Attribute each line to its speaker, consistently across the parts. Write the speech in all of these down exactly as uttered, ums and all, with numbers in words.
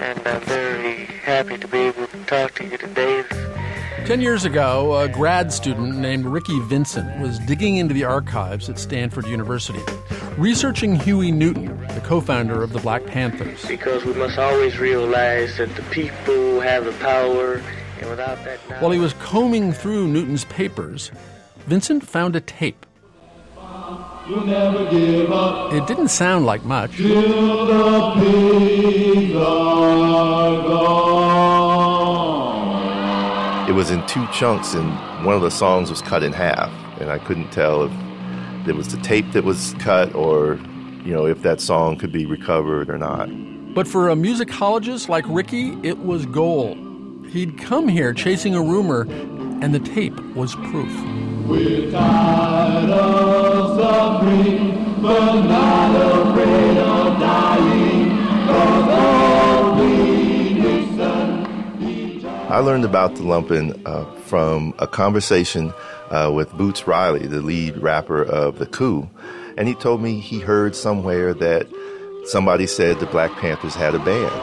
Speaker 1: and I'm very happy to be able to talk to you today.
Speaker 2: Ten years ago, a grad student named Ricky Vincent was digging into the archives at Stanford University, researching Huey Newton, the co-founder of the Black Panthers.
Speaker 1: Because we must always realize that the people have the power, and without that knowledge...
Speaker 2: While he was combing through Newton's papers, Vincent found a tape.
Speaker 3: You'll never give up.
Speaker 2: It didn't sound like much.
Speaker 3: Till the pigs are gone.
Speaker 4: It was in two chunks, and one of the songs was cut in half, and I couldn't tell if it was the tape that was cut or, you know, if that song could be recovered or not.
Speaker 2: But for a musicologist like Ricky, it was gold. He'd come here chasing a rumor, and the tape was proof.
Speaker 3: We're tired of suffering, but not afraid of dying, 'cause all we listen.
Speaker 4: I learned about the Lumpen uh, from a conversation uh, with Boots Riley, the lead rapper of The Coup, and he told me he heard somewhere that somebody said the Black Panthers had a band.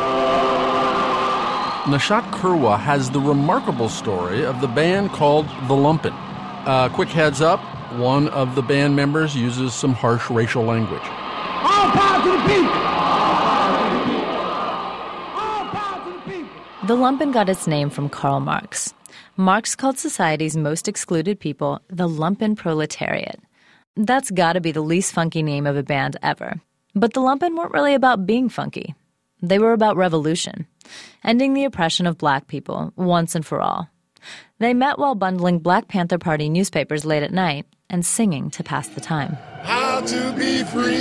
Speaker 2: Nishat Kurwa has the remarkable story of the band called The Lumpen. Uh, quick heads up, one of the band members uses some harsh racial language.
Speaker 3: All power to the people! All power to the people!
Speaker 5: The Lumpen got its name from Karl Marx. Marx called society's most excluded people the Lumpen proletariat. That's gotta be the least funky name of a band ever. But the Lumpen weren't really about being funky. They were about revolution, ending the oppression of black people once and for all. They met while bundling Black Panther Party newspapers late at night and singing to pass the time.
Speaker 6: How to be free.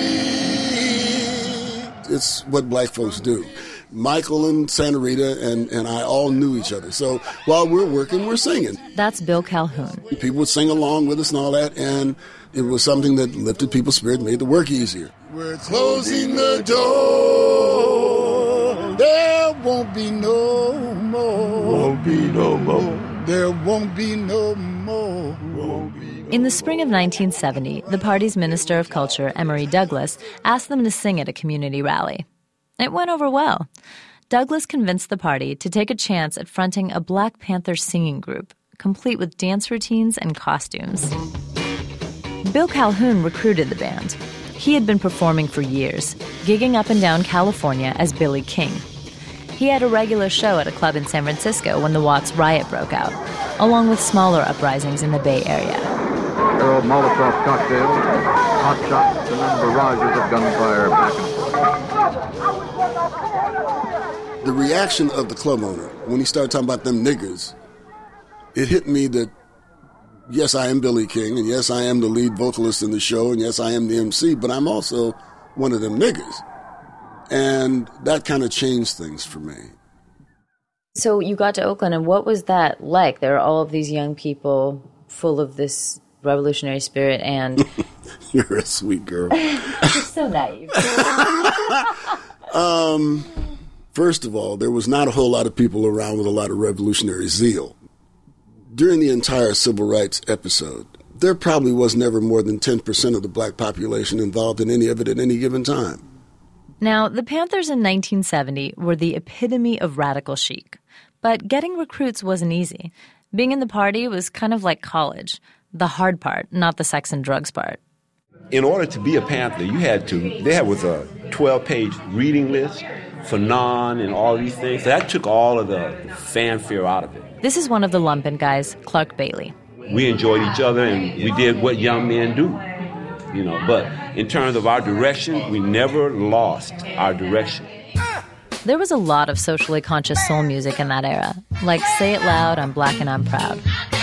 Speaker 6: It's what black folks do. Michael and Santa Rita and, and I all knew each other. So while we're working, we're singing.
Speaker 5: That's Bill Calhoun.
Speaker 6: People would sing along with us and all that, and it was something that lifted people's spirit and made the work easier. We're closing the door. There won't be no more.
Speaker 4: Won't be no more.
Speaker 6: There won't be no more. Won't be no
Speaker 5: In the spring of nineteen seventy, the party's Minister of Culture, Emory Douglas, asked them to sing at a community rally. It went over well. Douglas convinced the party to take a chance at fronting a Black Panther singing group, complete with dance routines and costumes. Bill Calhoun recruited the band. He had been performing for years, gigging up and down California as Billy King. He had a regular show at a club in San Francisco when the Watts riot broke out, along with smaller uprisings in the Bay Area.
Speaker 7: There are Molotov cocktails, hot shots, and then barrages of gunfire back and forth.
Speaker 6: The reaction of the club owner, when he started talking about them niggers, it hit me that, yes, I am Billy King, and yes, I am the lead vocalist in the show, and yes, I am the M C, but I'm also one of them niggers. And that kind of changed things for me.
Speaker 8: So you got to Oakland, and what was that like? There are all of these young people full of this revolutionary spirit, and...
Speaker 6: You're a sweet girl.
Speaker 8: You're so naive.
Speaker 6: um, first of all, there was not a whole lot of people around with a lot of revolutionary zeal. During the entire civil rights episode, there probably was never more than ten percent of the black population involved in any of it at any given time.
Speaker 5: Now, the Panthers in nineteen seventy were the epitome of radical chic. But getting recruits wasn't easy. Being in the party was kind of like college. The hard part, not the sex and drugs part.
Speaker 9: In order to be a Panther, you had to, there was a twelve-page reading list for non and all these things. So that took all of the fanfare out of it.
Speaker 5: This is one of the Lumpen guys, Clark Bailey.
Speaker 9: We enjoyed each other, and we did what young men do, you know. But in terms of our direction, we never lost our direction.
Speaker 5: There was a lot of socially conscious soul music in that era, like Say It Loud, I'm Black and I'm Proud.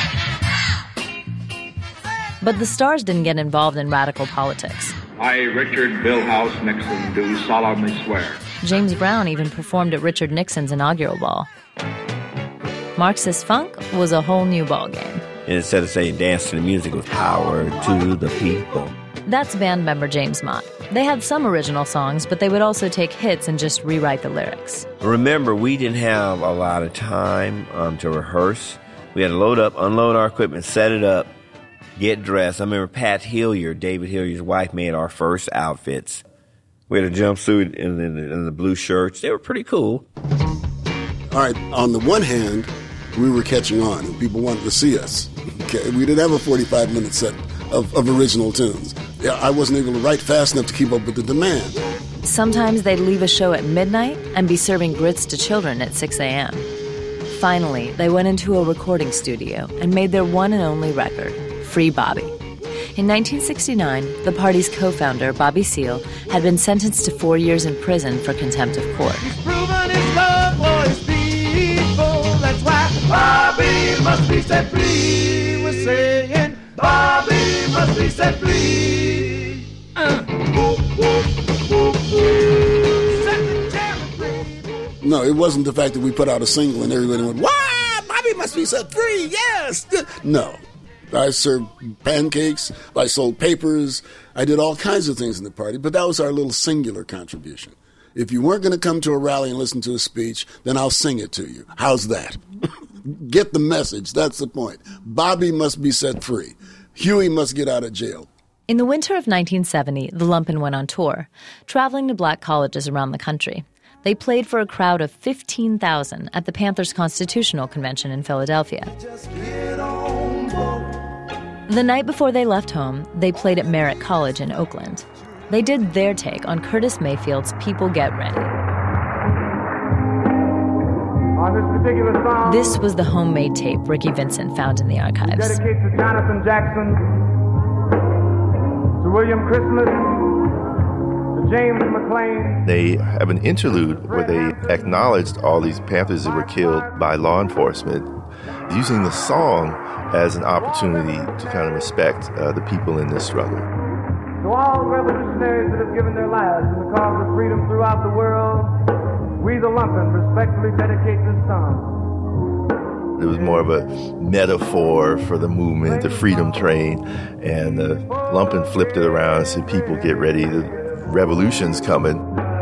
Speaker 5: But the Stars didn't get involved in radical politics.
Speaker 10: I, Richard Bilhouse Nixon, do solemnly swear.
Speaker 5: James Brown even performed at Richard Nixon's inaugural ball. Marxist funk was a whole new ballgame.
Speaker 11: And instead of saying dance to the music, it was power to the people.
Speaker 5: That's band member James Mott. They had some original songs, but they would also take hits and just rewrite the lyrics.
Speaker 11: Remember, we didn't have a lot of time um, to rehearse. We had to load up, unload our equipment, set it up, get dressed. I remember Pat Hilliard, David Hilliard's wife, made our first outfits We had a jumpsuit and, and, and the blue shirts. They were pretty cool.
Speaker 6: All right, on the one hand, we were catching on, and people wanted to see us. Okay, we didn't have a forty-five minute set of, of original tunes. Yeah, I wasn't able to write fast enough to keep up with the demand.
Speaker 5: Sometimes they'd leave a show at midnight and be serving grits to children at six a.m. Finally, they went into a recording studio and made their one and only record, Free Bobby. In nineteen sixty-nine, the party's co-founder, Bobby Seale, had been sentenced to four years in prison for contempt of court.
Speaker 3: He's proven his love for his people. That's why Bobby must be set free. We're saying Bobby must be set free. Uh.
Speaker 6: No, it wasn't the fact that we put out a single and everybody went, "Wow, Bobby must be set free, yes!" No. I served pancakes, I sold papers, I did all kinds of things in the party, but that was our little singular contribution. If you weren't going to come to a rally and listen to a speech, then I'll sing it to you. How's that? Get the message, that's the point. Bobby must be set free. Huey must get out of jail.
Speaker 5: In the winter of nineteen seventy, the Lumpen went on tour, traveling to black colleges around the country. They played for a crowd of fifteen thousand at the Panthers Constitutional Convention in Philadelphia. The night before they left home, they played at Merritt College in Oakland. They did their take on Curtis Mayfield's People Get Ready.
Speaker 3: On this particular song,
Speaker 5: This was the homemade tape Ricky Vincent found in the archives.
Speaker 3: Dedicate to Jonathan Jackson, to William Christmas, to James McLean.
Speaker 4: They have an interlude where they acknowledged all these Panthers that were killed by law enforcement, using the song as an opportunity to kind of respect uh, the people in this struggle.
Speaker 3: To all revolutionaries that have given their lives in the cause of freedom throughout the world, we the Lumpen respectfully dedicate this song.
Speaker 4: It was more of a metaphor for the movement, the freedom train, and the Lumpen flipped it around and said, "People, get ready, the revolution's coming."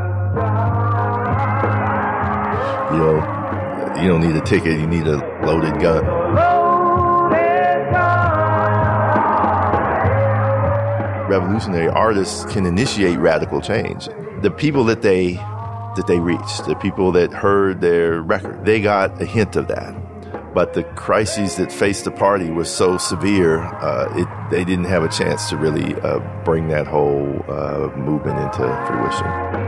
Speaker 4: You know, you don't need a ticket, you need a loaded gun. Revolutionary artists can initiate radical change. The people that they that they reached, the people that heard their record, they got a hint of that. But the crises that faced the party were so severe, uh, it, they didn't have a chance to really uh, bring that whole uh, movement into fruition.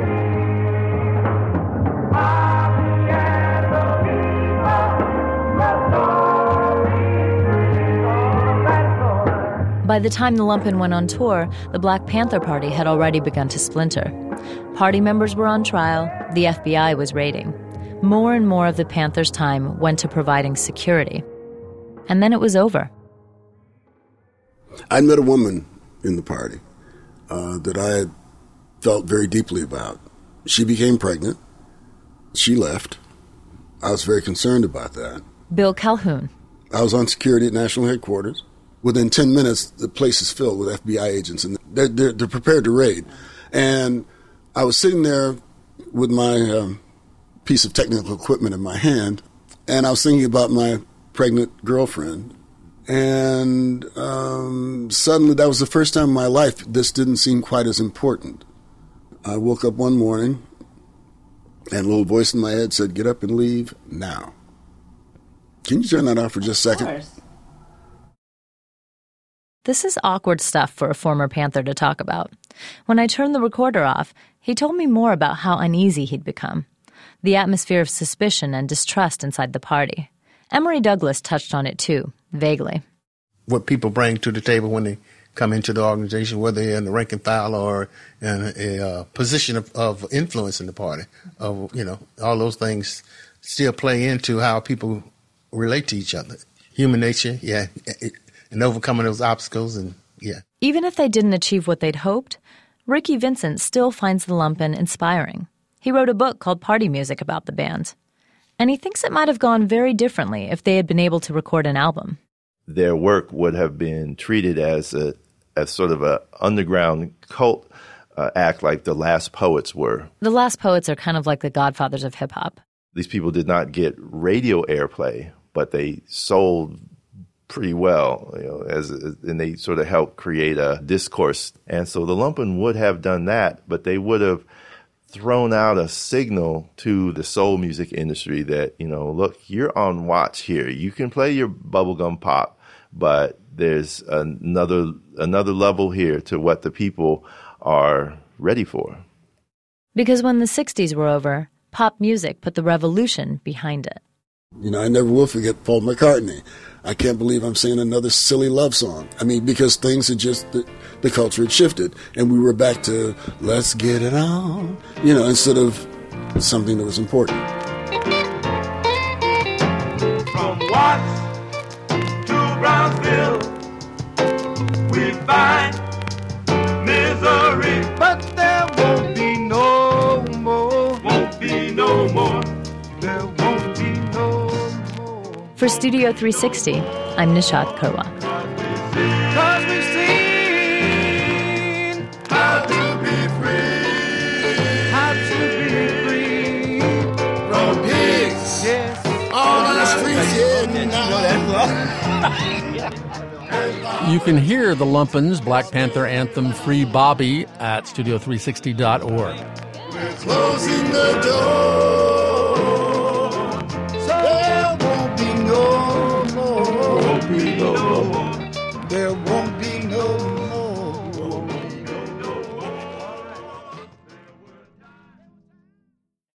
Speaker 5: By the time the Lumpen went on tour, the Black Panther Party had already begun to splinter. Party members were on trial, the F B I was raiding. More and more of the Panthers' time went to providing security. And then it was over.
Speaker 6: I met a woman in the party uh, that I had felt very deeply about. She became pregnant. She left. I was very concerned about that.
Speaker 5: Bill Calhoun.
Speaker 6: I was on security at National Headquarters. Within ten minutes, the place is filled with F B I agents, and they're, they're, they're prepared to raid. And I was sitting there with my um, piece of technical equipment in my hand, and I was thinking about my pregnant girlfriend. And um, suddenly, that was the first time in my life this didn't seem quite as important. I woke up one morning, and a little voice in my head said, "Get up and leave now." Can you turn that off for just a second?
Speaker 5: Of course. This is awkward stuff for a former Panther to talk about. When I turned the recorder off, he told me more about how uneasy he'd become, the atmosphere of suspicion and distrust inside the party. Emory Douglas touched on it too, vaguely.
Speaker 12: What people bring to the table when they come into the organization, whether they're in the rank and file or in a, a uh, position of, of influence in the party, of, you know, all those things still play into how people relate to each other. Human nature, yeah, it, and overcoming those obstacles, and yeah.
Speaker 5: Even if they didn't achieve what they'd hoped, Ricky Vincent still finds the Lumpen inspiring. He wrote a book called Party Music about the band. And he thinks it might have gone very differently if they had been able to record an album.
Speaker 4: Their work would have been treated as a as sort of a underground cult uh, act like the Last Poets were.
Speaker 5: The Last Poets are kind of like the godfathers of hip-hop.
Speaker 4: These people did not get radio airplay, but they sold pretty well, you know, as and they sort of helped create a discourse. And so the Lumpen would have done that, but they would have thrown out a signal to the soul music industry that, you know, look, you're on watch here. You can play your bubblegum pop, but there's another another level here to what the people are ready for.
Speaker 5: Because when the sixties were over, pop music put the revolution behind it.
Speaker 6: You know, I never will forget Paul McCartney. I can't believe I'm singing another silly love song. I mean, because things had just, the, the culture had shifted, and we were back to, let's get it on, you know, instead of something that was important.
Speaker 3: From Watts to Brownsville, we find misery, but there won't be no more, won't be no more, there won't be no more.
Speaker 5: For Studio three sixty, I'm Nishat Kurwa.
Speaker 3: Cause we've seen how to be free, how to be free from pigs, yes, on the streets, yeah.
Speaker 2: You can hear the Lumpens' Black Panther anthem Free Bobby at studio three sixty dot org.
Speaker 3: We're closing the door, so there won't be no more, won't be no more. There